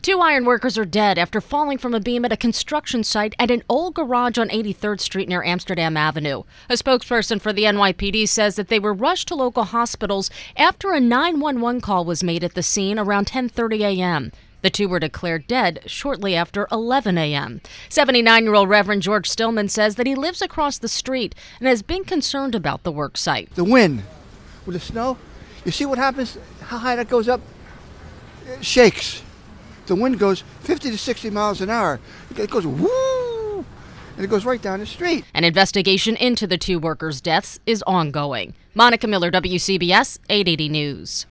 Two iron workers are dead after falling from a beam at a construction site at an old garage on 83rd Street near Amsterdam Avenue. A spokesperson for the NYPD says that they were rushed to local hospitals after a 911 call was made at the scene around 10:30 a.m. The two were declared dead shortly after 11 a.m. 79-year-old Reverend George Stillman says that he lives across the street and has been concerned about the work site. The wind with the snow, you see what happens, how high that goes up? It shakes. The wind goes 50 to 60 miles an hour. It goes whoo, and it goes right down the street. An investigation into the two workers' deaths is ongoing. Monica Miller, WCBS 880 News.